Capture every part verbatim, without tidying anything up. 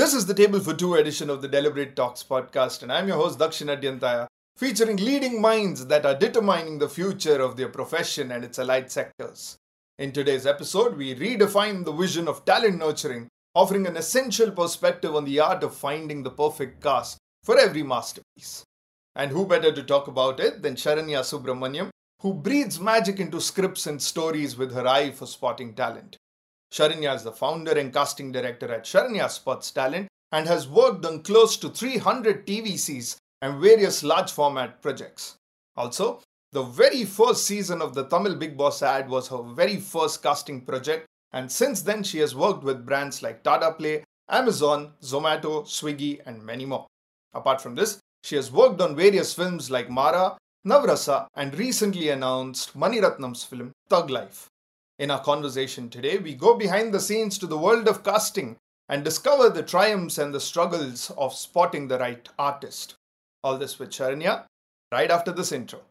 This is the Table for Two edition of the Deliberate Talks podcast, and I'm your host Dakshin Adyantaya, featuring leading minds that are determining the future of their profession and its allied sectors. In today's episode, we redefine the vision of talent nurturing, offering an essential perspective on the art of finding the perfect cast for every masterpiece. And who better to talk about it than Sharanya Subramaniam, who breathes magic into scripts and stories with her eye for spotting talent. Sharanya is the founder and casting director at Sharanya Spots Talent and has worked on close to three hundred T V Cs and various large format projects. Also, the very first season of the Tamil Big Boss ad was her very first casting project, and since then she has worked with brands like Tata Play, Amazon, Zomato, Swiggy, and many more. Apart from this, she has worked on various films like Mara, Navrasa, and recently announced Maniratnam's film Thug Life. In our conversation today, we go behind the scenes to the world of casting and discover the triumphs and the struggles of spotting the right artist. All this with Sharanya, right after this intro.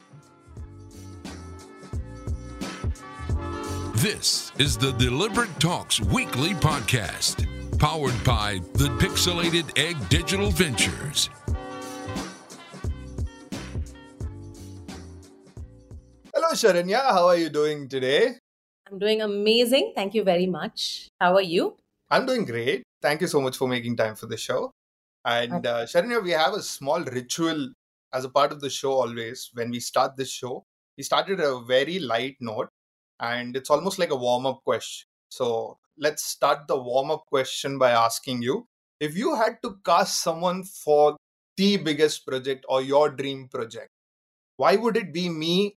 This is the Deliberate Talks weekly podcast, powered by the Pixelated Egg Digital Ventures. Hello Sharanya, how are you doing today? I'm doing amazing. Thank you very much. How are you? I'm doing great. Thank you so much for making time for the show. And uh, Sharanya, we have a small ritual as a part of the show always. When we start this show, we started a very light note and it's almost like a warm-up question. So let's start the warm-up question by asking you, if you had to cast someone for the biggest project or your dream project, why would it be me?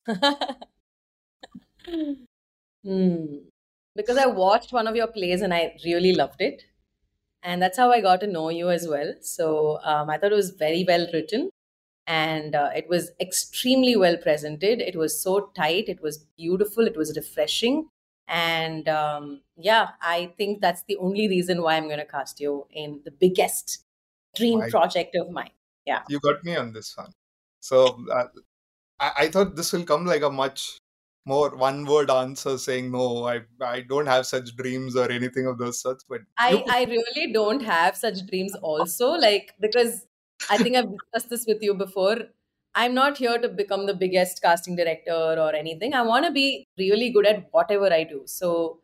Hmm. Because I watched one of your plays and I really loved it. And that's how I got to know you as well. So um, I thought it was very well written and uh, it was extremely well presented. It was so tight. It was beautiful. It was refreshing. And um, yeah, I think that's the only reason why I'm going to cast you in the biggest dream My- project of mine. Yeah. You got me on this one. So uh, I, I thought this will come like a much more one-word answer saying, no, I I don't have such dreams or anything of those sorts. But I, you- I really don't have such dreams also, like, because I think I've discussed this with you before. I'm not here to become the biggest casting director or anything. I want to be really good at whatever I do. So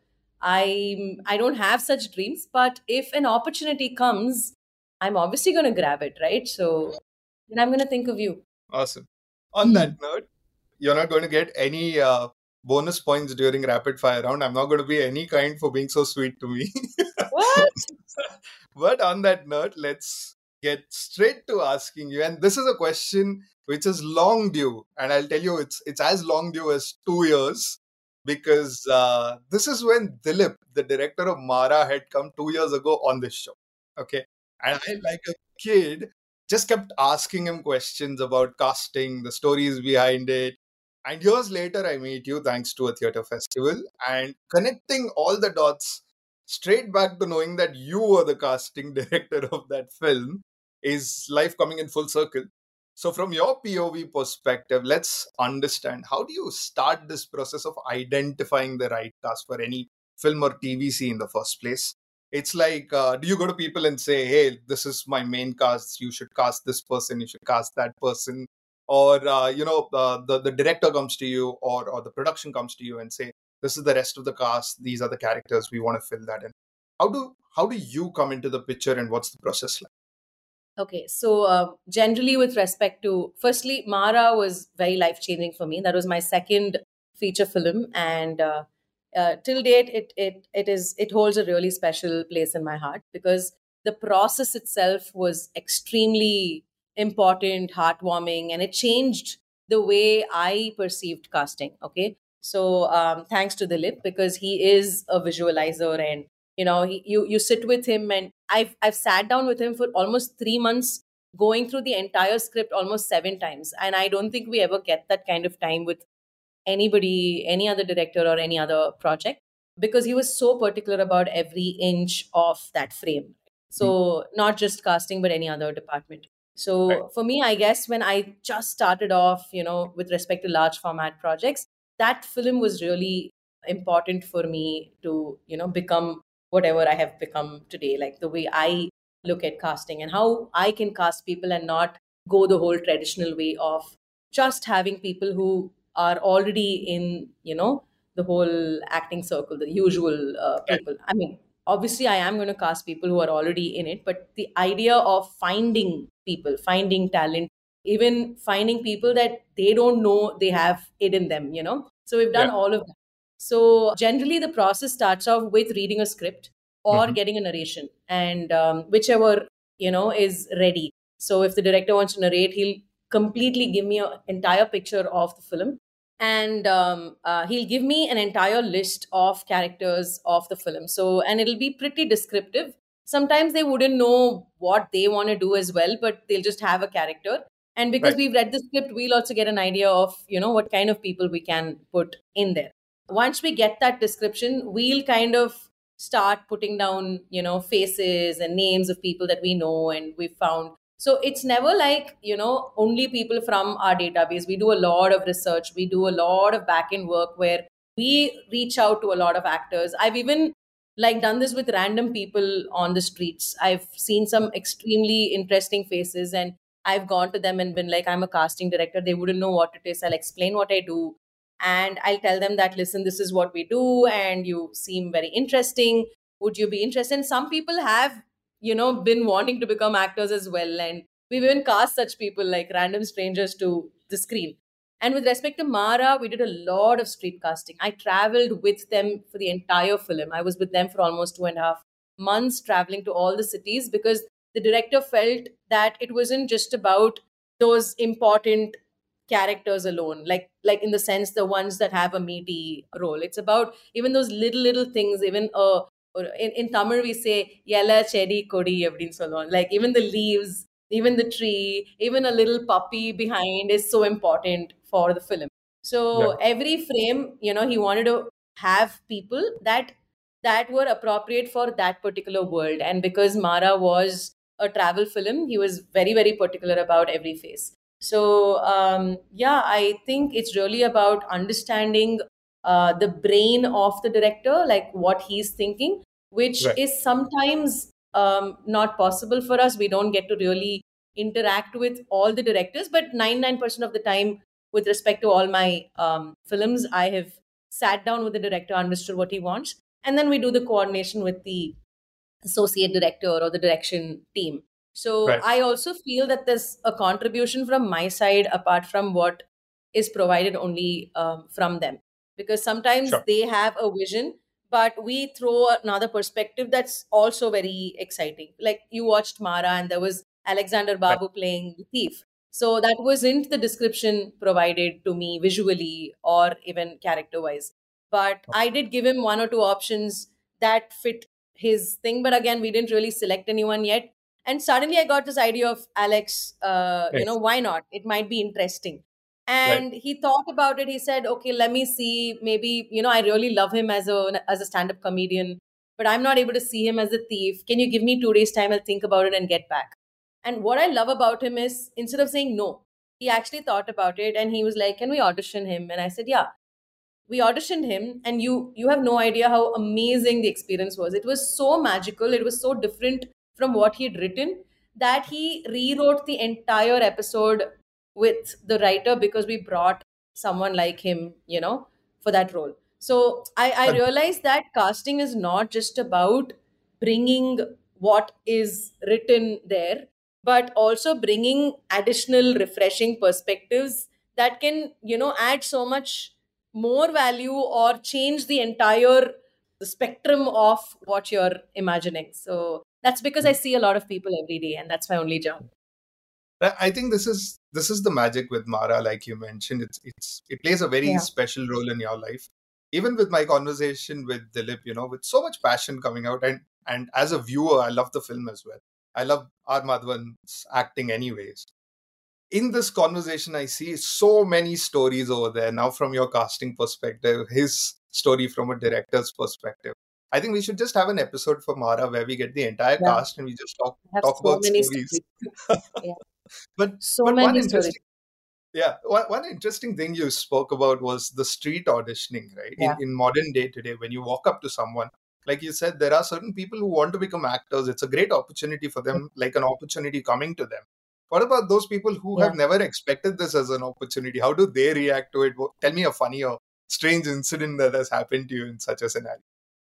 I I don't have such dreams, but if an opportunity comes, I'm obviously going to grab it, right? So then I'm going to think of you. Awesome. On that note, you're not going to get any uh, bonus points during rapid fire round. I'm not going to be any kind for being so sweet to me. What? But on that note, let's get straight to asking you. And this is a question which is long due. And I'll tell you, it's it's as long due as two years. Because uh, this is when Dilip, the director of Mara, had come two years ago on this show. Okay. And I, like a kid, just kept asking him questions about casting, the stories behind it. And years later, I meet you thanks to a theatre festival and connecting all the dots straight back to knowing that you were the casting director of that film is life coming in full circle. So, from your P O V perspective, let's understand, how do you start this process of identifying the right cast for any film or T V C in the first place? It's like, uh, do you go to people and say, hey, this is my main cast, you should cast this person, you should cast that person? Or, uh, you know, uh, the, the director comes to you or, or the production comes to you and say, this is the rest of the cast, these are the characters, we want to fill that in. How do, how do you come into the picture and what's the process like? Okay, so uh, generally, with respect to, firstly, Mara was very life changing for me. That was my second feature film, and uh, uh, till date, it it it is it holds a really special place in my heart because the process itself was extremely important, heartwarming, and it changed the way I perceived casting. Okay, so um, thanks to Dilip because he is a visualizer and you know he, you you sit with him and i've i've sat down with him for almost three months going through the entire script almost seven times, and I don't think we ever get that kind of time with anybody, any other director or any other project, because he was so particular about every inch of that frame. So not just casting but any other department. So Right. for me, I guess when I just started off, you know with respect to large format projects, that film was really important for me to you know become whatever I have become today, like the way I look at casting and how I can cast people and not go the whole traditional way of just having people who are already in, you know, the whole acting circle, the usual uh, Right. people. I mean, obviously, I am going to cast people who are already in it, but the idea of finding people, finding talent, even finding people that they don't know they have it in them, you know. So we've done Yeah. all of that. So generally, the process starts off with reading a script or Mhm. getting a narration, and um, whichever you know is ready. So if the director wants to narrate, he'll completely give me an entire picture of the film, and um, uh, he'll give me an entire list of characters of the film. So, and it'll be pretty descriptive. Sometimes they wouldn't know what they want to do as well, but they'll just have a character. And because Right. we've read the script, we'll also get an idea of, you know, what kind of people we can put in there. Once we get that description, we'll kind of start putting down, you know, faces and names of people that we know and we found. So it's never like, you know, only people from our database. We do a lot of research. We do a lot of back end work where we reach out to a lot of actors. I've even like done this with random people on the streets. I've seen some extremely interesting faces and I've gone to them and been like, I'm a casting director. They wouldn't know what it is. I'll explain what I do. And I'll tell them that, listen, this is what we do. And you seem very interesting. Would you be interested? And some people have, you know, been wanting to become actors as well. And we've even cast such people like random strangers to the screen. And with respect to Mara, we did a lot of street casting. I traveled with them for the entire film. I was with them for almost two and a half months, traveling to all the cities because the director felt that it wasn't just about those important characters alone, like like in the sense the ones that have a meaty role. It's about even those little little things. Even uh, or in, in Tamil we say yella chedi kodi அப்படின்னு சொல்லுவோம். Like even the leaves, even the tree, even a little puppy behind is so important for the film. So Yeah. every frame, you know, he wanted to have people that that were appropriate for that particular world. And because Mara was a travel film, he was very, very particular about every face. So, um, yeah, I think it's really about understanding uh, the brain of the director, like what he's thinking, which Right. is sometimes um, not possible for us. We don't get to really interact with all the directors, but ninety-nine percent of the time, with respect to all my um, films, I have sat down with the director, understood what he wants, and then we do the coordination with the associate director or the direction team. So Right. I also feel that there's a contribution from my side apart from what is provided only um, from them, because sometimes Sure. they have a vision, but we throw another perspective that's also very exciting. Like you watched Mara and there was Alexander Right. Babu playing the thief. So that wasn't the description provided to me visually or even character wise. But I did give him one or two options that fit his thing. But again, we didn't really select anyone yet. And suddenly I got this idea of Alex, uh, you Right. know, why not? It might be interesting. Right. And he thought about it. He said, okay, let me see. Maybe, you know, I really love him as a as a stand-up comedian, but I'm not able to see him as a thief. Can you give me two days' time? I'll think about it and get back. And what I love about him is instead of saying no, he actually thought about it and he was like, can we audition him? And I said, yeah. We auditioned him, and you you have no idea how amazing the experience was. It was so magical. It was so different from what he had written that he rewrote the entire episode with the writer because we brought someone like him, you know, for that role. So I, I But realized that casting is not just about bringing what is written there, but also bringing additional refreshing perspectives that can, you know, add so much more value or change the entire spectrum of what you're imagining. So that's because I see a lot of people every day, and that's my only job. I I think this is this is the magic with Mara, like you mentioned. It's it's it plays a very Yeah. special role in your life. Even with my conversation with Dilip, you know, with so much passion coming out, and and as a viewer, I love the film as well. I love R. Madhavan's acting, anyways. In this conversation, I see so many stories over there. Now, from your casting perspective, his story from a director's perspective. I think we should just have an episode for Mara where we get the entire Yeah. cast and we just talk I have talk so about many stories. stories. Yeah. But So but one many stories. interesting yeah one, one interesting thing you spoke about was the street auditioning, right? In Yeah. in modern day today, when you walk up to someone, like you said, there are certain people who want to become actors. It's a great opportunity for them, like an opportunity coming to them. What about those people who Yeah. have never expected this as an opportunity? How do they react to it? Tell me a funny or strange incident that has happened to you in such a scenario.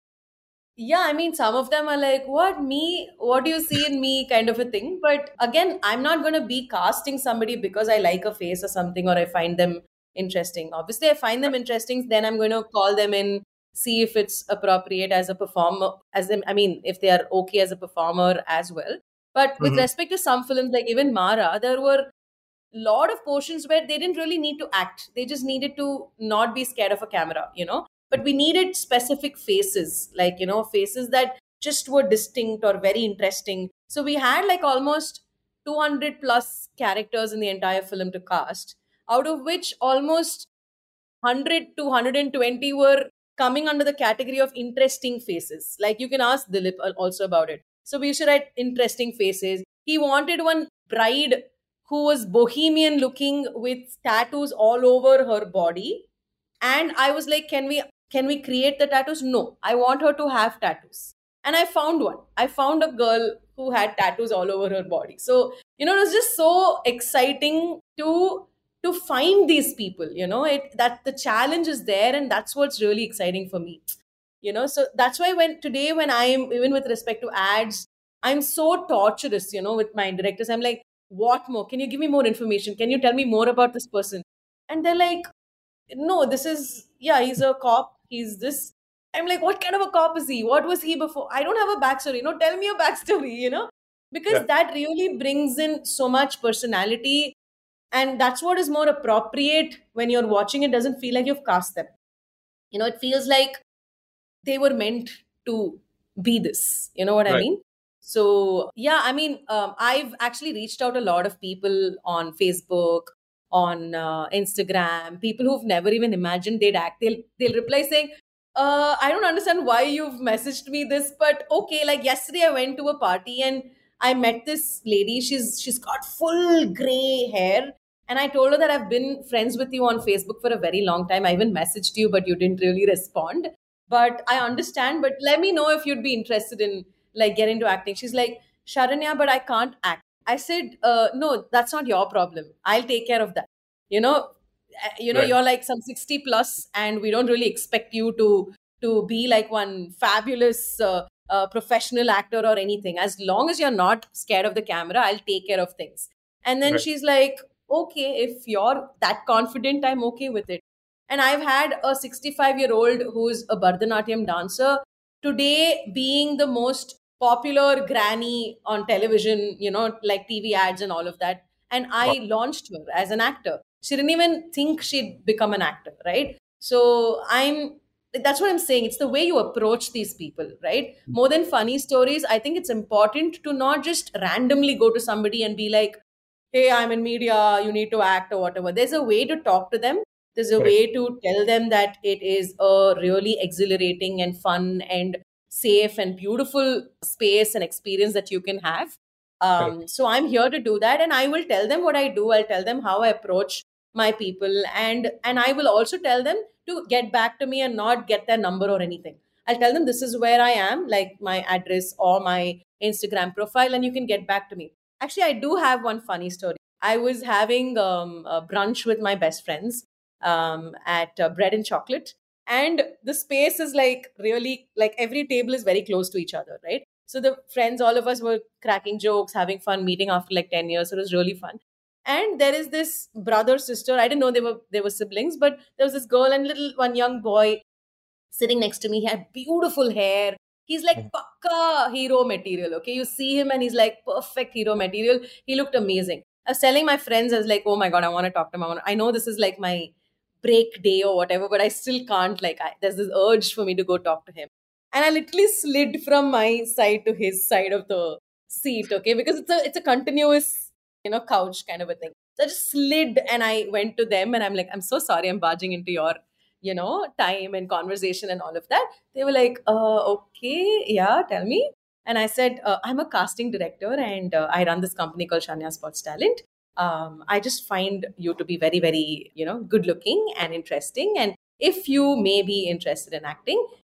Yeah, I mean, some of them are like, what, me? What do you see in me? Kind of a thing. But again, I'm not going to be casting somebody because I like a face or something or I find them interesting. Obviously, I find them interesting, then I'm going to call them in, see if it's appropriate as a performer, as in, I mean, if they are okay as a performer as well. But with Mhm. respect to some films, like even Mara, there were lot of portions where they didn't really need to act. They just needed to not be scared of a camera, you know. But we needed specific faces, like, you know, faces that just were distinct or very interesting. So we had like almost two hundred plus characters in the entire film to cast, out of which almost one hundred to one hundred twenty were coming under the category of interesting faces. Like you can ask Dilip al- also about it. So we should write interesting faces. He wanted one bride who was bohemian looking with tattoos all over her body. And I was like, can we can we create the tattoos? No, I want her to have tattoos. And I found one. I found a girl who had tattoos all over her body. So, you know, it was just so exciting to to find these people, you know, it that the challenge is there, and that's what's really exciting for me. You know, so that's why when today when I am, even with respect to ads, I'm so torturous, you know, with my directors. I'm like, what more? Can you give me more information? Can you tell me more about this person? And they're like, no, this is, yeah, he's a cop, he's this. I'm like, what kind of a cop is he? What was he before? I don't have a backstory. No, tell me a backstory, you know, because Yeah. that really brings in so much personality. And that's what is more appropriate when you're watching. It doesn't feel like you've cast them. You know, it feels like they were meant to be this. You know what I Right. mean? So, yeah, I mean, um, I've actually reached out a lot of people on Facebook, on uh, Instagram, people who've never even imagined they'd act. They'll, they'll reply saying, uh, I don't understand why you've messaged me this, but okay, like yesterday I went to a party and I met this lady. She's she's got full gray hair. And I told her that I've been friends with you on Facebook for a very long time. I even messaged you, but you didn't really respond. But I understand. But let me know if you'd be interested in like get into acting. She's like, Sharanya, but I can't act. I said, uh, no, that's not your problem. I'll take care of that. You know, uh, you know, Right. you're like some sixty plus, and we don't really expect you to to be like one fabulous uh, uh, professional actor or anything. As long as you're not scared of the camera, I'll take care of things. And then Right. she's like, okay, if you're that confident, I'm okay with it. And I've had a sixty-five year old who's a Bharatanatyam dancer today being the most popular granny on television, you know, like T V ads and all of that. And Wow. I launched her as an actor. She didn't even think she'd become an actor, right? So I'm, that's what I'm saying. It's the way you approach these people, right? More than funny stories, I think it's important to not just randomly go to somebody and be like, hey, I'm in media, you need to act or whatever. There's a way to talk to them. There's a Correct. way to tell them that it is a really exhilarating and fun and safe and beautiful space and experience that you can have. Correct. Um, so I'm here to do that, and I will tell them what I do. I'll tell them how I approach my people, and and I will also tell them to get back to me and not get their number or anything. I'll tell them this is where I am, like my address or my Instagram profile, and you can get back to me. Actually, I do have one funny story. I was having um, a brunch with my best friends um, at uh, Bread and Chocolate, and the space is like really like every table is very close to each other, right? So the friends, all of us were cracking jokes, having fun, meeting after like ten years. So it was really fun. And there is this brother, sister. I didn't know they were they were siblings, but there was this girl and little one young boy sitting next to me. He had beautiful hair. He's like pakka hero material. Okay, you see him and he's like perfect hero material. He looked amazing. I was telling my friends, I was like, oh my god, I want to talk to him. I, wanna, I know this is like my break day or whatever, but I still can't. Like, I, there's this urge for me to go talk to him. And I literally slid from my side to his side of the seat. Okay, because it's a it's a continuous, you know, couch kind of a thing. So I just slid and I went to them and I'm like, I'm so sorry, I'm barging into your you know, time and conversation and all of that. They were like, uh, okay, yeah, tell me. And I said, uh, I'm a casting director and uh, I run this company called Shania Sports Talent. Um, I just find you to be very, very, you know, good looking and interesting. And if you may be interested in acting,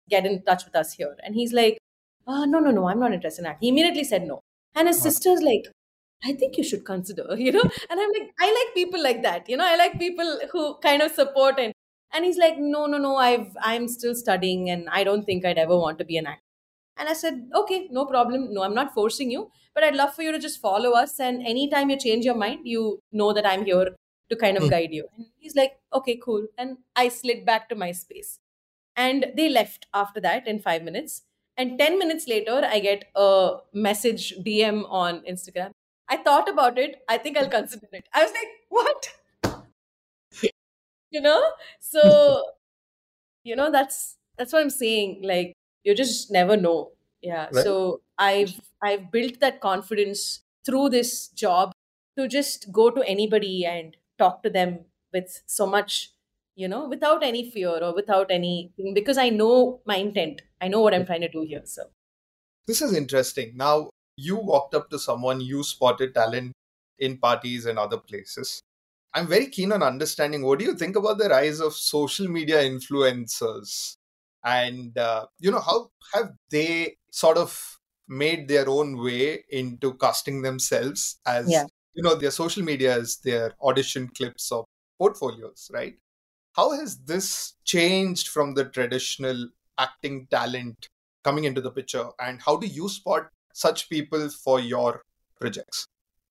get in touch with us here. And he's like, oh, no, no, no, I'm not interested in acting. He immediately said no. And his sister's like, I think you should consider, you know? And I'm like, I like people like that, you know? I like people who kind of support. And, and he's like, no, no, no, I've, I'm still studying and I don't think I'd ever want to be an actor. And I said, okay, no problem. No, I'm not forcing you, but I'd love for you to just follow us. And anytime you change your mind, you know that I'm here to kind of guide you. And he's like, okay, cool. And I slid back to my space. And they left after that in five minutes. And ten minutes later, I get a message D M on Instagram. I thought about it. I think I'll consider it. I was like, what? You know? So, you know, that's that's what I'm saying. Like, you just never know. Yeah. Right. So I've I've built that confidence through this job to just go to anybody and talk to them with so much, you know, without any fear or without anything, because I know my intent. I know what I'm trying to do here. So This is interesting. Now, you walked up to someone, you spotted talent in parties and other places. I'm very keen on understanding, what do you think about the rise of social media influencers? And, uh, you know, how have they sort of made their own way into casting themselves as, yeah. you know, their social media is their audition clips or portfolios, right? How has this changed from the traditional acting talent coming into the picture? And how do you spot such people for your projects?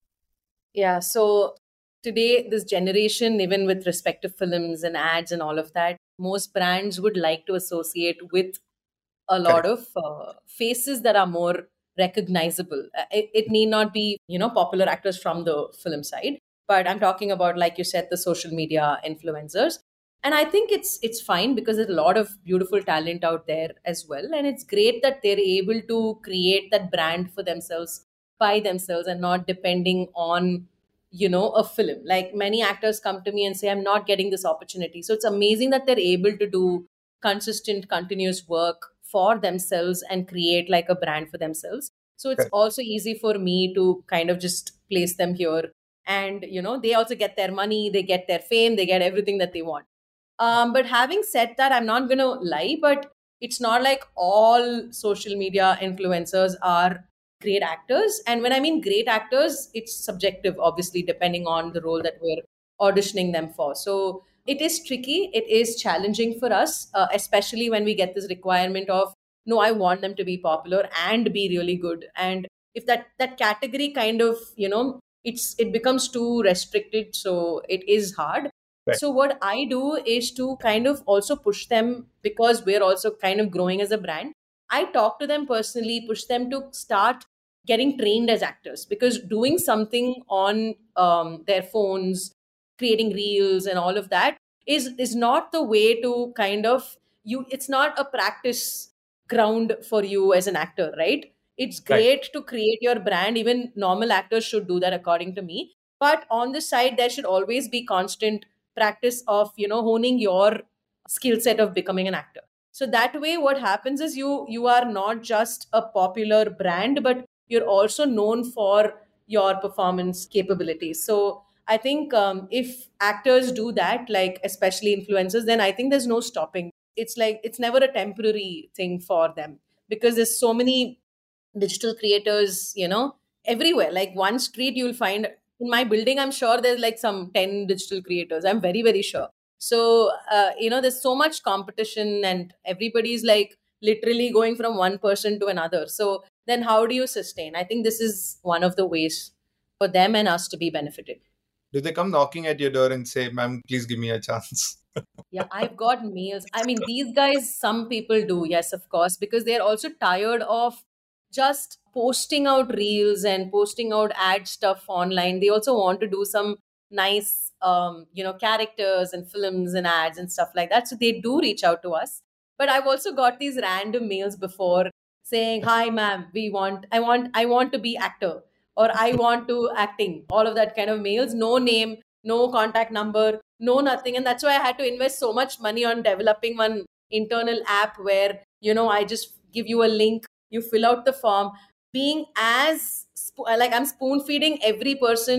Yeah. So today, this generation, even with respect to films and ads and all of that, most brands would like to associate with a lot Correct. of uh, faces that are more recognizable. Uh, It, it need not be, you know, popular actors from the film side, but I'm talking about, like you said, the social media influencers. And I think it's it's fine because there's a lot of beautiful talent out there as well. And it's great that they're able to create that brand for themselves by themselves and not depending on, you know, a film. Like many actors come to me and say, I'm not getting this opportunity. So it's amazing that they're able to do consistent, continuous work for themselves and create like a brand for themselves. So it's Correct. also easy for me to kind of just place them here. And, you know, they also get their money, they get their fame, they get everything that they want. Um, but having said that, I'm not going to lie, but it's not like all social media influencers are great actors. And when I mean great actors, it's subjective, obviously, depending on the role that we're auditioning them for. So it is tricky. It is challenging for us, uh, especially when we get this requirement of, no, I want them to be popular and be really good. And if that that category kind of, you know, it's it becomes too restricted, so it is hard. Right. So what I do is to kind of also push them, because we're also kind of growing as a brand. I talk to them personally, push them to start getting trained as actors, because doing something on um, their phones, creating reels and all of that is is not the way to kind of you. It's not a practice ground for you as an actor, right? It's Right. great to create your brand. Even normal actors should do that, according to me. But on the side, there should always be constant practice of, you know, honing your skill set of becoming an actor. So that way, what happens is you you are not just a popular brand, but you're also known for your performance capabilities. So I think um, if actors do that, like especially influencers, then I think there's no stopping. It's like it's never a temporary thing for them, because there's so many digital creators, you know, everywhere. Like one street you'll find, in my building, I'm sure there's like some ten digital creators. I'm very, very sure. So, uh, you know, there's so much competition and everybody's like literally going from one person to another. So then how do you sustain? I think this is one of the ways for them and us to be benefited. Do they come knocking at your door and say, ma'am, please give me a chance? Yeah, I've got mails. I mean, these guys, some people do, yes, of course, because they're also tired of just posting out reels and posting out ad stuff online. They also want to do some nice, um, you know, characters and films and ads and stuff like that. So they do reach out to us. But I've also got these random mails before saying, "Hi, ma'am, we want, I want, I want to be actor, or I want to acting." All of that kind of mails, no name, no contact number, no nothing. And that's why I had to invest so much money on developing one internal app where, you know, I just give you a link, you fill out the form, being as sp- like I'm spoon feeding every person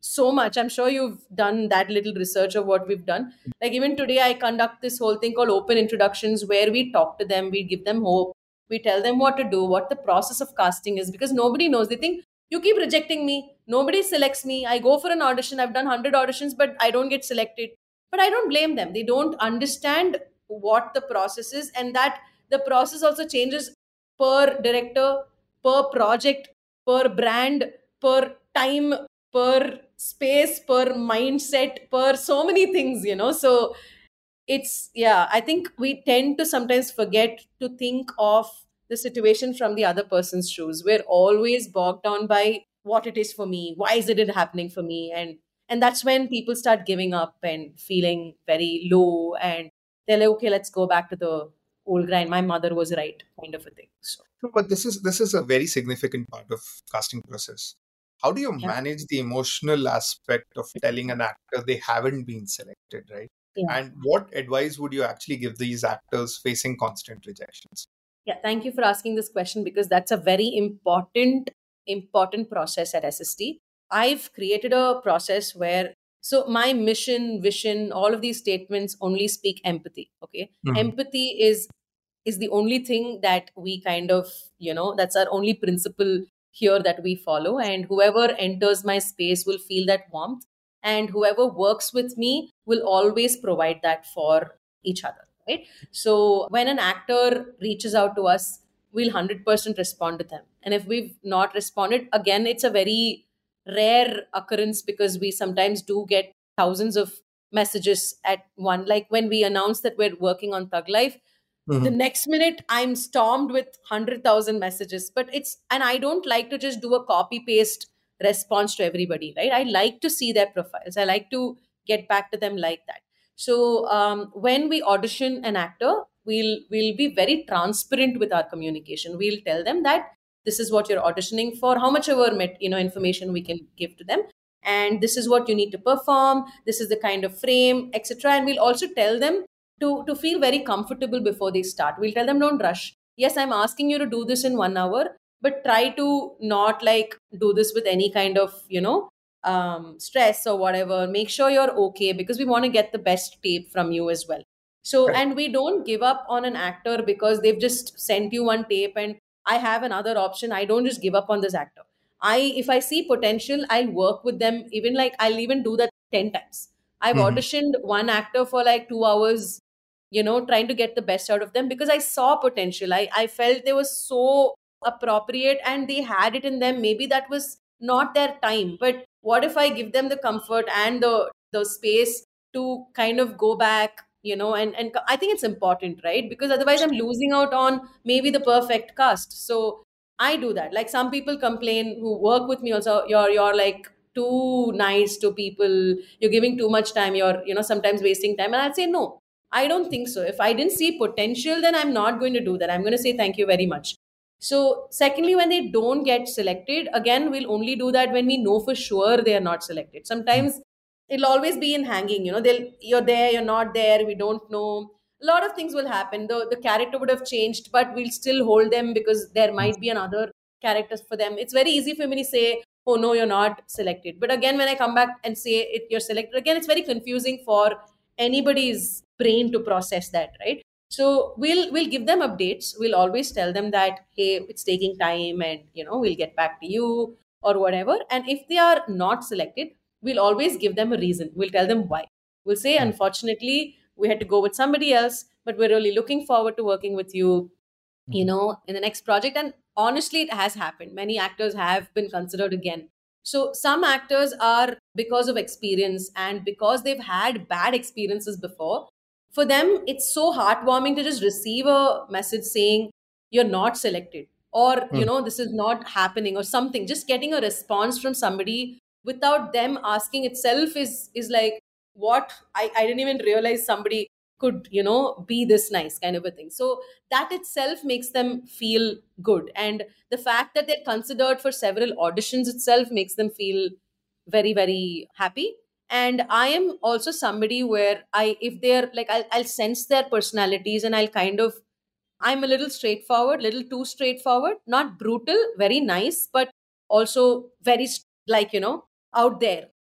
so much. I'm sure you've done that little research of what we've done. Like even today, I conduct this whole thing called open introductions where we talk to them, we give them hope, we tell them what to do, what the process of casting is, because nobody knows. They think you keep rejecting me, nobody selects me. I go for an audition, I've done one hundred auditions, but I don't get selected. But I don't blame them. They don't understand what the process is, and that the process also changes per director, per project, per brand, per time, per space, per mindset, per so many things, you know. So it's, yeah, I think we tend to sometimes forget to think of the situation from the other person's shoes. We're always bogged down by what it is for me, why is it happening for me, and and that's when people start giving up and feeling very low, and they're like, okay, let's go back to the old grind, my mother was right, kind of a thing. So No, but this is this is a very significant part of casting process. How do you yeah, manage the emotional aspect of telling an actor they haven't been selected, right? yeah. And what advice would you actually give these actors facing constant rejections? Yeah, thank you for asking this question, because that's a very important, important process at S S T. I've created a process where, so my mission, vision, all of these statements only speak empathy. Okay. Mhm. Empathy is is the only thing that we kind of, you know, that's our only principle here that we follow. And whoever enters my space will feel that warmth. And whoever works with me will always provide that for each other. Right. So when an actor reaches out to us, we'll one hundred percent respond to them. And if we've not responded, again, it's a very rare occurrence, because we sometimes do get thousands of messages at one. Like when we announce that we're working on Thug Life, the Mhm. next minute I'm stormed with one hundred thousand messages. But it's, and I don't like to just do a copy paste response to everybody, right? I like to see their profiles, I like to get back to them like that. So um, when we audition an actor, we'll we'll be very transparent with our communication. We'll tell them that this is what you're auditioning for, how much ever met, you know, information we can give to them, and this is what you need to perform, this is the kind of frame, etc. And we'll also tell them to to feel very comfortable before they start. We'll tell them, don't rush. Yes, I'm asking you to do this in one hour, but try to not like do this with any kind of, you know, um, stress or whatever. Make sure you're okay, because we want to get the best tape from you as well. So, Correct. and we don't give up on an actor because they've just sent you one tape and I have another option. I don't just give up on this actor. I, if I see potential, I'll work with them. Even like, I'll even do that ten times. I've Mhm. auditioned one actor for like two hours, you know, trying to get the best out of them, because I saw potential. I, I felt they were so appropriate and they had it in them. Maybe that was not their time, but what if I give them the comfort and the the space to kind of go back, you know, and and I think it's important, right? Because otherwise I'm losing out on maybe the perfect cast. So I do that. Like some people complain who work with me also, you're you're like too nice to people, you're giving too much time, you're, you know, sometimes wasting time. And I'll say no, I don't think so. If I didn't see potential, then I'm not going to do that. I'm going to say thank you very much. So, secondly, when they don't get selected, again, we'll only do that when we know for sure they are not selected. Sometimes it'll always be in hanging, you know, they'll, you're there, you're not there, we don't know. A lot of things will happen. The, the character would have changed, but we'll still hold them because there might be another character for them. It's very easy for me to say, oh no, you're not selected. But again, when I come back and say it, you're selected, again, it's very confusing for anybody's brain to process that, right? So we'll we'll give them updates. We'll always tell them that, hey, it's taking time, and you know, we'll get back to you or whatever. And if they are not selected, we'll always give them a reason. We'll tell them why. We'll say, Mhm. unfortunately, we had to go with somebody else, but we're really looking forward to working with you, you Mhm. know, in the next project. And honestly, it has happened. Many actors have been considered again. So some actors are, because of experience and because they've had bad experiences before, for them it's so heartwarming to just receive a message saying you're not selected, or you Mhm. know, this is not happening or something. Just getting a response from somebody without them asking itself is is like, what, i, I didn't even realize somebody could, you know, be this nice, kind of a thing. So that itself makes them feel good. And the fact that they're considered for several auditions itself makes them feel very, very happy. And I am also somebody where I, if they're like, I'll, I'll sense their personalities, and I'll kind of, I'm a little straightforward, little too straightforward, not brutal, very nice, but also very, like, you know, out there.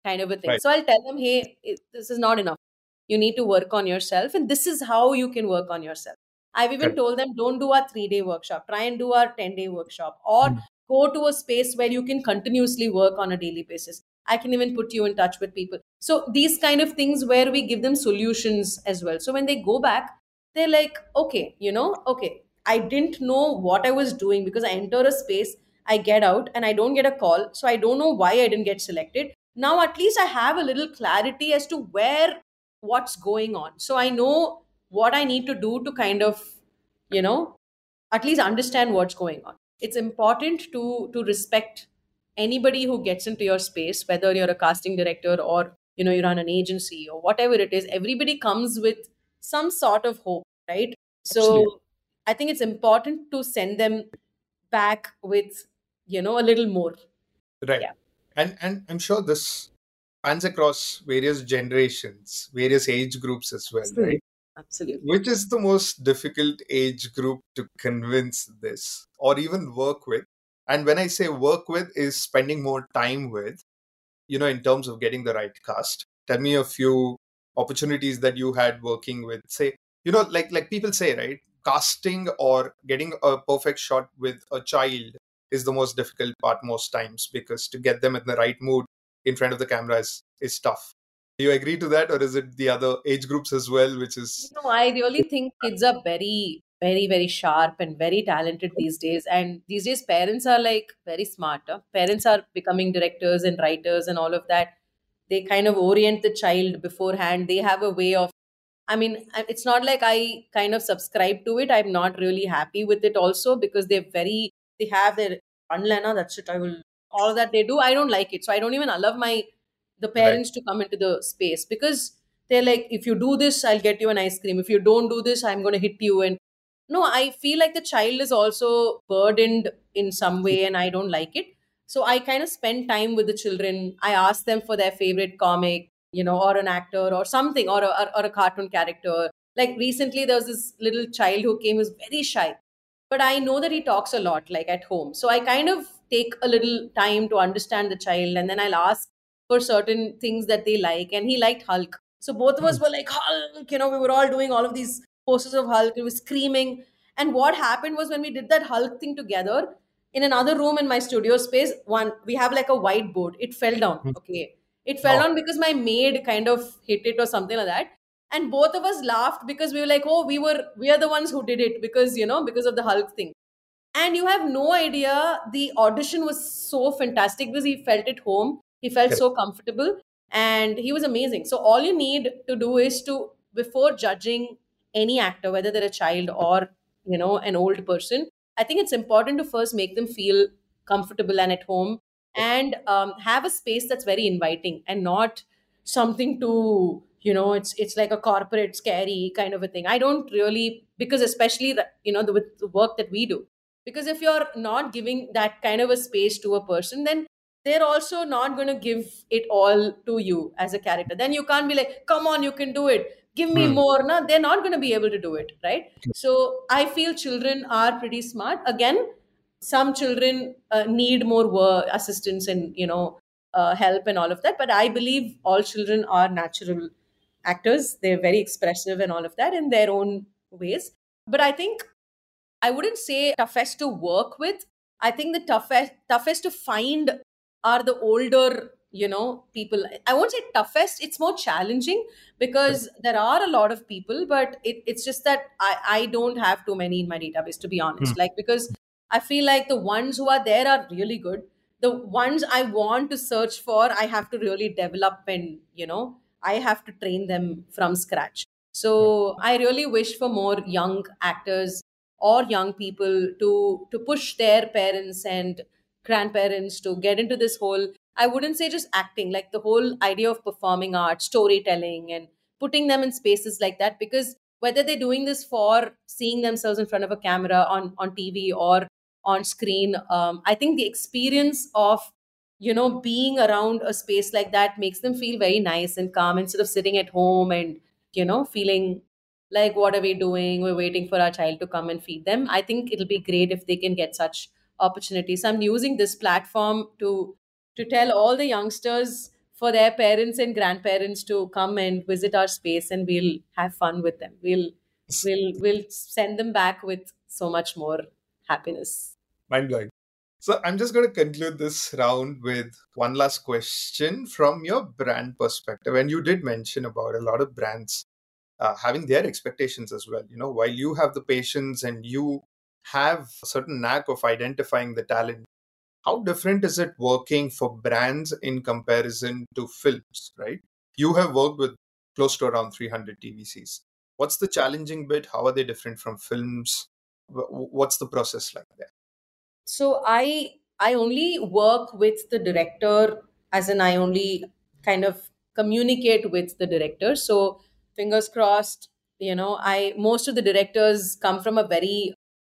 kind of a thing. Right. So I'll tell them, hey, it, this is not enough. You need to work on yourself, and this is how you can work on yourself. I've even Correct. told them, don't do our three day workshop, try and do our ten day workshop, or Mm. go to a space where you can continuously work on a daily basis. I can even put you in touch with people. So these kind of things where we give them solutions as well. So when they go back, they're like, okay, you know, okay, I didn't know what I was doing because I enter a space, I get out and I don't get a call. So I don't know why I didn't get selected. Now at least I have a little clarity as to where, what's going on. So I know what I need to do to kind of, you know, at least understand what's going on. It's important to to respect anybody who gets into your space, whether you're a casting director or you know you run an agency or whatever it is. Everybody comes with some sort of hope, right? Absolutely. So I think it's important to send them back with you know a little more. Right. Yeah, And and I'm sure this spans across various generations, various age groups as well, absolutely, right? absolutely. Which is the most difficult age group to convince this or even work with? And when I say work with, is spending more time with, you know, in terms of getting the right cast. Tell me a few opportunities that you had working with, say, you know, like like people say, right? Casting or getting a perfect shot with a child is the most difficult part most times because to get them in the right mood in front of the camera is, is tough. Do you agree to that, or is it the other age groups as well, which is No, I really think kids are very, very, very sharp and very talented these days. And these days, parents are like very smart. Huh? Parents are becoming directors and writers and all of that. They kind of orient the child beforehand. They have a way of, I mean, I- it's not like I kind of subscribe to it. I'm not really happy with it also because they're very, they have their unlana, that's it. I will, all that they do, I don't like it. So I don't even allow my, the right? parents to come into the space because they're like, if you do this, I'll get you an ice cream. If you don't do this, I'm going to hit you. And no, I feel like the child is also burdened in some way and I don't like it. So I kind of spend time with the children. I ask them for their favorite comic, you know, or an actor or something, or a, or, or a cartoon character. Like recently, there was this little child who came who's very shy, but I know that he talks a lot, like at home. So I kind of take a little time to understand the child, and then I'll ask for certain things that they like. And he liked Hulk. So both of us were like, Hulk, you know, we were all doing all of these posters of Hulk. It was screaming. And what happened was when we did that Hulk thing together, in another room in my studio space, one we have like a whiteboard. It fell down. Okay. It fell Oh, down because my maid kind of hit it or something like that. And both of us laughed because we were like, oh, we were we are the ones who did it because you know, because of the Hulk thing. And you have no idea, the audition was so fantastic because he felt at home. He felt correct. so comfortable and he was amazing. So all you need to do is to, before judging any actor, whether they're a child or, you know, an old person, I think it's important to first make them feel comfortable and at home, and um, have a space that's very inviting and not something to, you know, it's it's like a corporate scary kind of a thing. I don't really, because especially, you know, the, with the work that we do, because if you're not giving that kind of a space to a person, then they're also not going to give it all to you as a character. Then you can't be like, come on, you can do it, give me Hmm. more. No, they're not going to be able to do it, right? So I feel children are pretty smart. Again, some children uh, need more work, assistance and you know uh, help and all of that, but I believe all children are natural actors. They're very expressive and all of that in their own ways. But I think I wouldn't say toughest to work with. I think the toughest toughest to find are the older, you know, people. I won't say toughest, it's more challenging because there are a lot of people, but it, it's just that I, I don't have too many in my database, to be Hmm. honest. Like, because I feel like the ones who are there are really good. The ones I want to search for, I have to really develop and, you know, I have to train them from scratch. So I really wish for more young actors or young people to to push their parents and grandparents to get into this whole, I wouldn't say just acting, like the whole idea of performing art, storytelling, and putting them in spaces like that. Because whether they're doing this for seeing themselves in front of a camera on on TV or on screen, um, I think the experience of you know being around a space like that makes them feel very nice and calm instead of sitting at home and you know feeling like, what are we doing, we're waiting for our child to come and feed them. I think it'll be great if they can get such opportunities. I'm using this platform to to tell all the youngsters, for their parents and grandparents to come and visit our space, and we'll have fun with them. We'll we'll we'll send them back with so much more happiness. Mind blowing. So I'm just going to conclude this round with one last question from your brand perspective. And you did mention about a lot of brands uh, having their expectations as well. You know, while you have the patience and you have a certain knack of identifying the talent, how different is it working for brands in comparison to films, right? You have worked with close to around three hundred T V Cs. What's the challenging bit? How are they different from films? Wh- What's the process like there? So I I only work with the director, as in I only kind of communicate with the director. So fingers crossed, you know, I most of the directors come from a very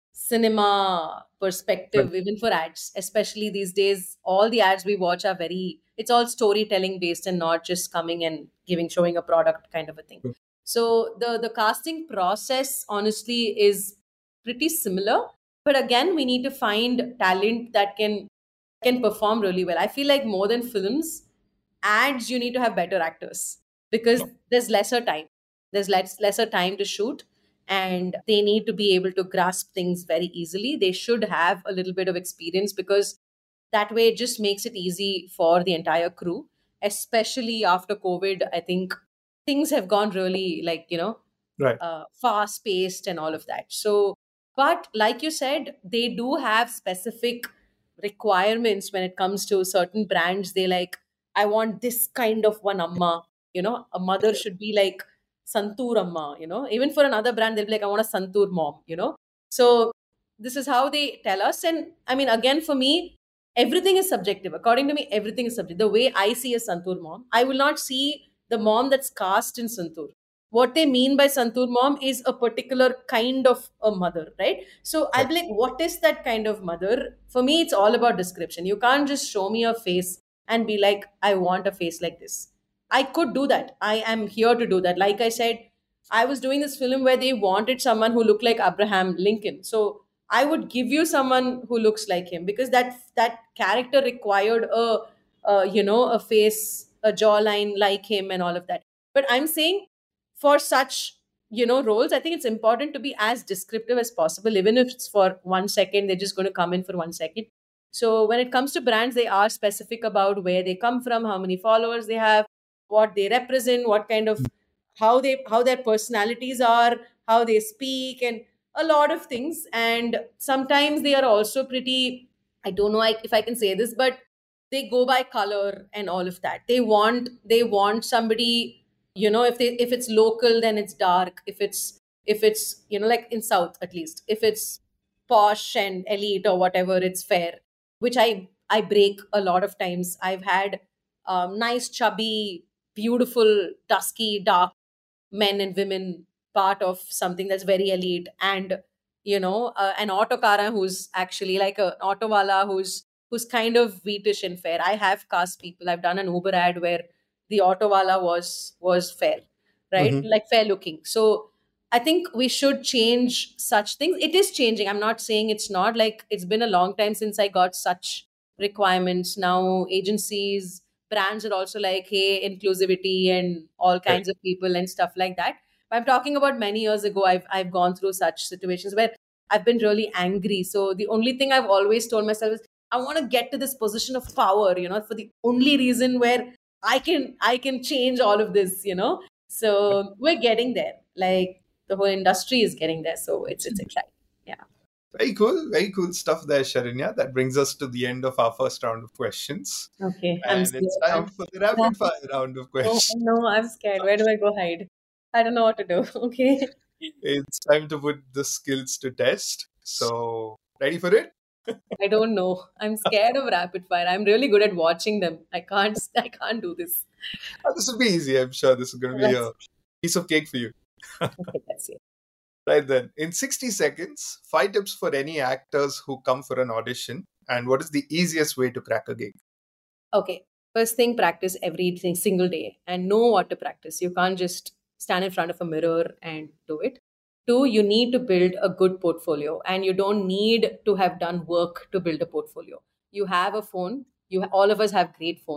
cinema Right. perspective, even for ads, especially these days. All the ads we watch are very, it's all storytelling based and not just coming and giving, showing a product kind of a thing. True. So the, the casting process, honestly, is pretty similar. But again, we need to find talent that can can perform really well. I feel like more than films, ads, you need to have better actors because there's lesser time. There's less, lesser time to shoot, and they need to be able to grasp things very easily. They should have a little bit of experience because that way it just makes it easy for the entire crew, especially after COVID. I think things have gone really, like, you know, Right. uh, fast paced and all of that. So, but like you said, they do have specific requirements when it comes to certain brands. They like, I want this kind of one amma, you know, a mother should be like Santur amma, you know, even for another brand, they'll be like, I want a Santur mom, you know. So, this is how they tell us. And I mean, again, for me, everything is subjective. According to me, everything is subjective. The way I see a Santur mom, I will not see the mom that's cast in Santur. What they mean by Santur mom is a particular kind of a mother, right? So I'll be like, what is that kind of mother? For me, it's all about description. You can't just show me a face and be like, I want a face like this. I could do that. I am here to do that. Like I said, I was doing this film where they wanted someone who looked like Abraham Lincoln. So I would give you someone who looks like him because that that character required a, a you know a face, a jawline like him, and all of that. But I'm saying for such you know roles, I think it's important to be as descriptive as possible, even if it's for one second. They're just going to come in for one second. So when it comes to brands, they are specific about where they come from, how many followers they have, what they represent, what kind of how they how their personalities are, how they speak, and a lot of things. And sometimes they are also pretty, I don't know if I can say this, but they go by color and all of that. They want they want somebody, you know if they if it's local, then it's dark. If it's if it's you know like in south, at least, if it's posh and elite or whatever, it's fair, which i i break a lot of times. I've had um, nice, chubby, beautiful, dusky, dark men and women part of something that's very elite, and you know uh, an autokara who's actually like a autowala who's who's kind of wheatish and fair. I have cast people. I've done an Uber ad where the autowala was was fair, right? Mhm. Like fair looking. So I think we should change such things. It is changing. I'm not saying it's not. Like, it's been a long time since I got such requirements. Now agencies, brands are also like, hey, inclusivity and all Right. kinds of people and stuff like that. But I'm talking about many years ago. I've I've gone through such situations where I've been really angry. So the only thing I've always told myself is I want to get to this position of power, you know, for the only reason where I can I can change all of this, you know. So we're getting there. Like, the whole industry is getting there. So it's it's exciting. Yeah. Very cool. Very cool stuff there, Sharanya. That brings us to the end of our first round of questions. Okay. I'm And it's scared time now. for the rapid fire round of Oh questions. no, I'm scared. Where do I go hide? I don't know what to do. Okay. It's time to put the skills to test. So, ready for it? I don't know. I'm scared of rapid fire. I'm really good at watching them. I can't I can't do this. Oh, this will be easy. I'm sure this is going to be Let's a piece of cake for you. okay, let's see. Right then. In sixty seconds, five tips for any actors who come for an audition. And what is the easiest way to crack a gig? Okay. First thing, practice everything single day and know what to practice. You can't just stand in front of a mirror and do it. Two, you need to build a good portfolio, and you don't need to have done work to build a portfolio. You have a phone. You all of us have great phones.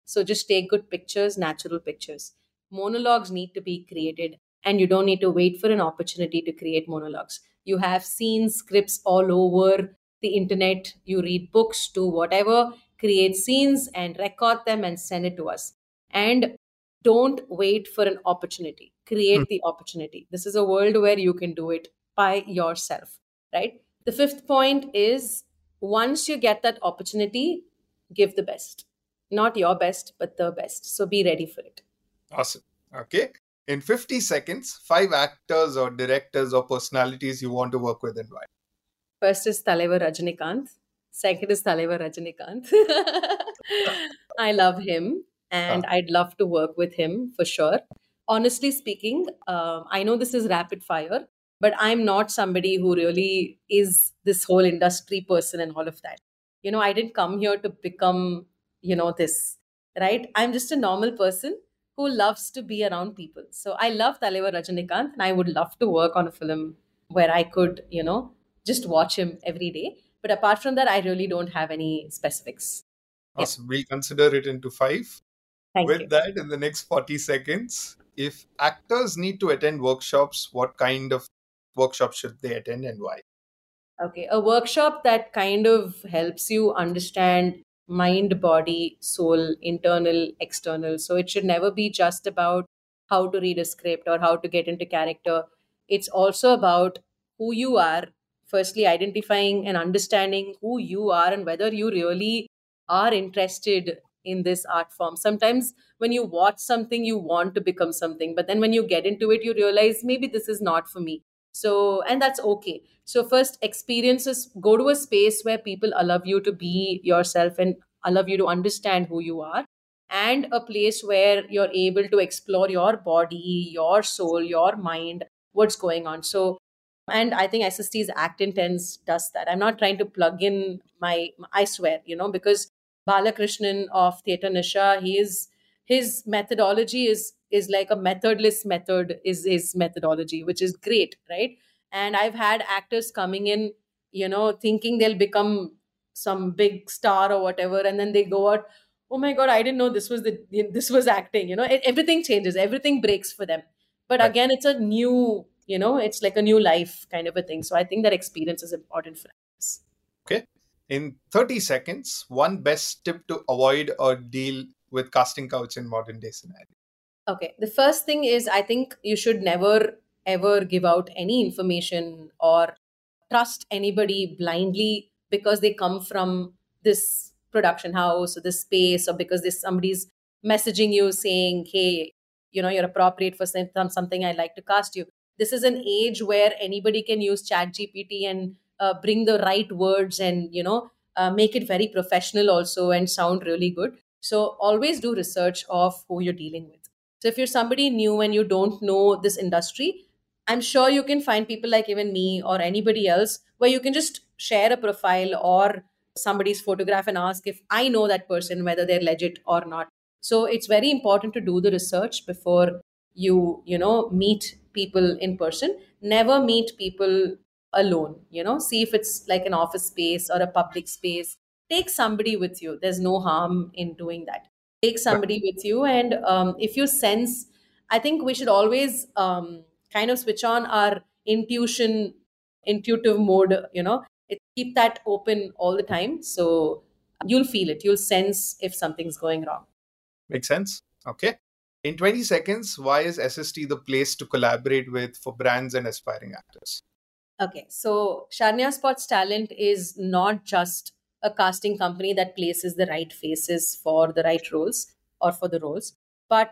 So just take good pictures, natural pictures. Monologues need to be created, and you don't need to wait for an opportunity to create monologues. You have scenes, scripts all over the internet. You read books, do whatever, create scenes and record them and send it to us. And don't wait for an opportunity. Hmm. Create the opportunity. This is a world where you can do it by yourself, right? The fifth point is, once you get that opportunity, give the best. Not your best, but the best. So be ready for it. Awesome. Okay. In fifty seconds, five actors or directors or personalities you want to work with and why. First is Talaivar Rajinikanth. Second is Talaivar Rajinikanth. I love him and Ah, I'd love to work with him for sure. Honestly speaking, um, I know this is rapid fire, but I'm not somebody who really is this whole industry person and all of that. You know, I didn't come here to become, you know, this, right? I'm just a normal person who loves to be around people. So I love Talaivar Rajinikanth and I would love to work on a film where I could, you know, just watch him every day. But apart from that, I really don't have any specifics. Yeah, awesome. We'll consider it into five. thank you. With that, in the next forty seconds, if actors need to attend workshops, what kind of workshops should they attend and why? Okay, a workshop that kind of helps you understand mind, body, soul, internal, external. So it should never be just about how to read a script or how to get into character. It's also about who you are, firstly, identifying and understanding who you are and whether you really are interested in this art form. Sometimes when you watch something, you want to become something, but then when you get into it, you realize maybe this is not for me. So, and that's okay. So first, experiences, go to a space where people allow you to be yourself and allow you to understand who you are, and a place where you're able to explore your body, your soul, your mind, what's going on. So, and I think S S T's Act Intense does that. I'm not trying to plug in my, I swear, you know, because Balakrishnan of Theatre Nisha, he is, his methodology is is like a methodless method is his methodology, which is great, right? And I've had actors coming in, you know, thinking they'll become some big star or whatever, and then they go out, oh my god, I didn't know this was the this was acting. You know, E- everything changes, everything breaks for them. But Right. again, it's a new, you know, it's like a new life kind of a thing. So I think that experience is important for us. Okay. In thirty seconds, one best tip to avoid or deal with casting couch in modern day scenario. Okay. The first thing is, I think you should never ever give out any information or trust anybody blindly because they come from this production house or this space, or because this somebody's messaging you saying, hey, you know, you're appropriate for some- something, I'd like to cast you. This is an age where anybody can use Chat G P T and uh, bring the right words and, you know, uh, make it very professional also and sound really good. So always do research of who you're dealing with. So if you're somebody new and you don't know this industry, I'm sure you can find people like even me or anybody else where you can just share a profile or somebody's photograph and ask if I know that person, whether they're legit or not. So it's very important to do the research before you, you know, meet people in person. Never meet people alone, you know, see if it's like an office space or a public space. Take somebody with you. There's no harm in doing that. Take Right. somebody with you. And um, if you sense, I think we should always um, kind of switch on our intuition, intuitive mode, you know, it, keep that open all the time. So you'll feel it, you'll sense if something's going wrong. Makes sense? Okay. In twenty seconds, why is S S T the place to collaborate with for brands and aspiring actors? Okay, so Sharnya Sports Talent is not just a casting company that places the right faces for the right roles or for the roles, but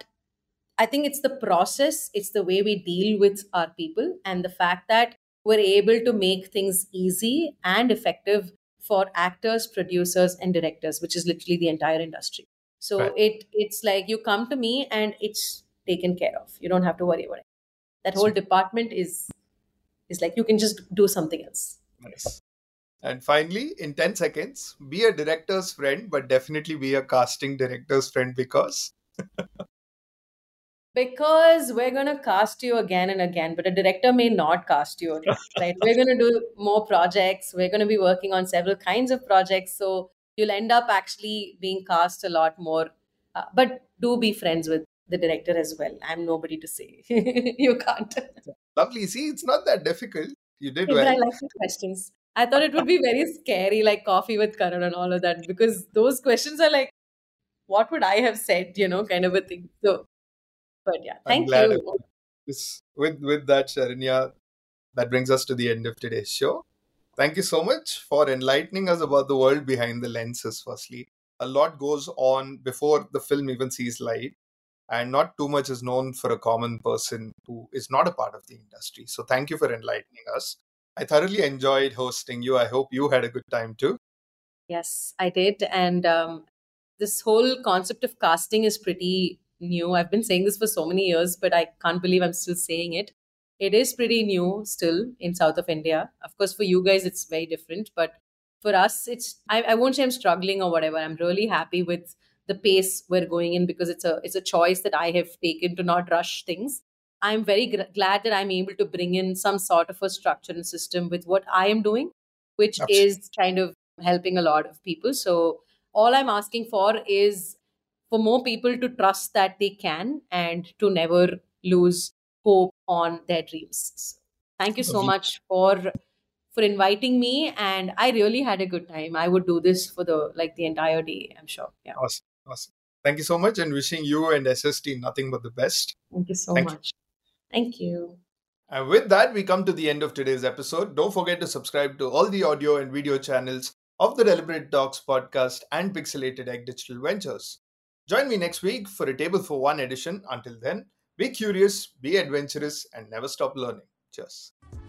I think it's the process, it's the way we deal with our people, and the fact that we're able to make things easy and effective for actors, producers, and directors, which is literally the entire industry. So Right. it it's like you come to me and it's taken care of. You don't have to worry about it. That whole Super department is is like you can just do something else. nice. And finally, in ten seconds, be a director's friend, but definitely be a casting director's friend because. Because we're going to cast you again and again, but a director may not cast you again, right? We're going to do more projects. We're going to be working on several kinds of projects. So you'll end up actually being cast a lot more. Uh, but do be friends with the director as well. I'm nobody to say. You can't. Lovely. See, it's not that difficult. You did Yeah, but I well. like the questions. I thought it would be very scary, like coffee with Karan and all of that, because those questions are like, what would I have said, you know, kind of a thing. So, but yeah, I'm thank glad. I you. could. This, with, with that, Sharanya, that brings us to the end of today's show. Thank you so much for enlightening us about the world behind the lenses, firstly. A lot goes on before the film even sees light, and not too much is known for a common person who is not a part of the industry. So, thank you for enlightening us. I thoroughly enjoyed hosting you. I hope you had a good time too. Yes, I did. And um, this whole concept of casting is pretty new. I've been saying this for so many years, but I can't believe I'm still saying it. It is pretty new still in south of India. Of course, for you guys, it's very different. But for us, it's I, I won't say I'm struggling or whatever. I'm really happy with the pace we're going in because it's a it's a choice that I have taken to not rush things. I'm very gr- glad that I'm able to bring in some sort of a structure and system with what I am doing, which Absolutely. is kind of helping a lot of people. So all I'm asking for is for more people to trust that they can and to never lose hope on their dreams. So thank you so Lovely. much for for inviting me, and I really had a good time. I would do this for the like the entire day, I'm sure. Yeah. Awesome. Awesome. Thank you so much, and wishing you and S S T nothing but the best. Thank you so Thank you. much. Thank you. And with that, we come to the end of today's episode. Don't forget to subscribe to all the audio and video channels of the Deliberate Talks podcast and Pixelated Egg Digital Ventures. Join me next week for a Table for One edition. Until then, be curious, be adventurous, and never stop learning. Cheers.